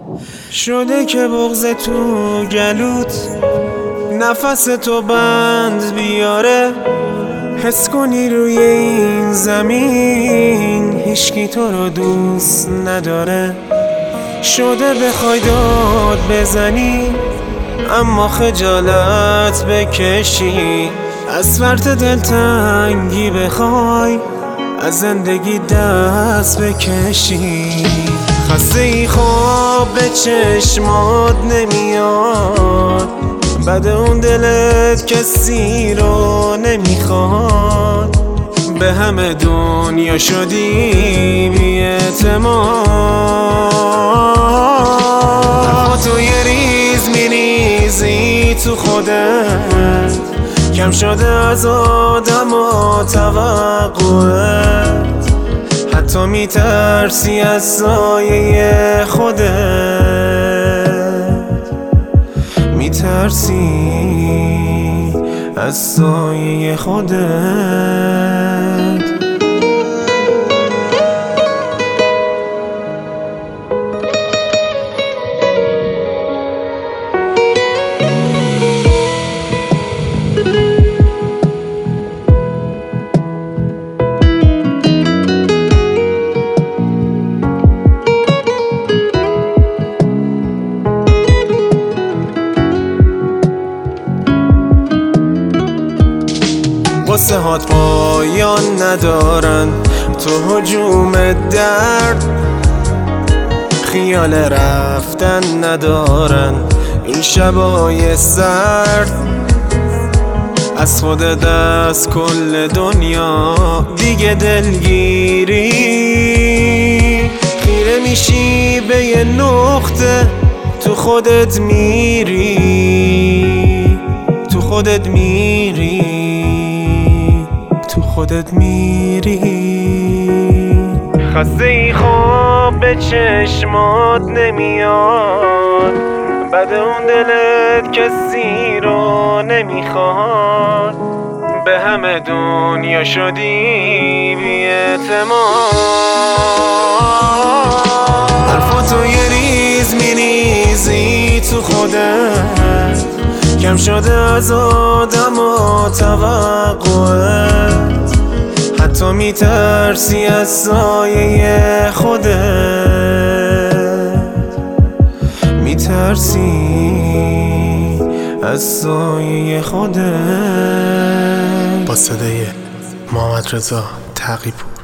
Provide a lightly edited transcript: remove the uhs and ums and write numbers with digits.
شده که بغض تو گلوت نفس تو بند بیاره، حس کنی روی این زمین هیچکی تو رو دوست نداره. شده بخوای داد بزنی اما خجالت بکشی، از فرط دلتنگی بخوای از زندگی دست بکشی. خسته ای خواب به چشمات نمیاد، بعد اون دلت کسی رو نمیخواد، به همه دنیا شدی بی اعتماد. تو یه ریز میریزی تو خودت، کم شده از آدم و توقعت، حتی میترسی از سایه خودت، میترسی از سایه خودت. قصه هات پایان ندارن، تو هجوم درد خیال رفتن ندارن، این شبای سرد از خود دست کل دنیا دیگه دلگیری. خیره میشی به یه نقطه تو خودت میری، تو خودت میری، تو خودت میری. خسته ای خواب به چشمات نمیاد، بعد اون دلت کسی رو نمیخواد، به همه دنیا شدی بی اعتماد. حرفاتو یه ریز میریزی تو خودت، کم شده از آدم و توقعت، حتی میترسی از سایه خودت، میترسی از سایه خودت. با صدای محمد رضا تقی‌پور.